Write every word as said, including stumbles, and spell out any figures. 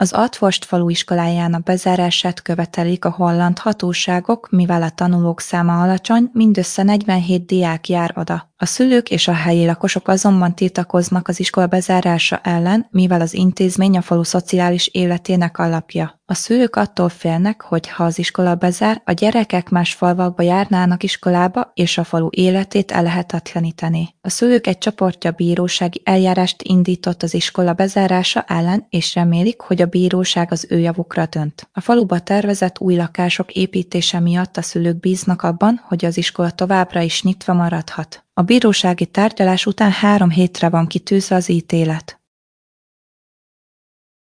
Az Altforst falu iskolájának bezárását követelik a holland hatóságok, mivel a tanulók száma alacsony, mindössze negyvenhét diák jár oda. A szülők és a helyi lakosok azonban tiltakoznak az iskola bezárása ellen, mivel az intézmény a falu szociális életének alapja. A szülők attól félnek, hogy ha az iskola bezár, a gyerekek más falvakba járnának iskolába, és a falu életét ellehetetleníteni. A szülők egy csoportja bírósági eljárást indított az iskola bezárása ellen, és remélik, hogy a bíróság az ő javukra dönt. A faluba tervezett új lakások építése miatt a szülők bíznak abban, hogy az iskola továbbra is nyitva maradhat. A bírósági tárgyalás után három hétre van kitűzve az ítélet.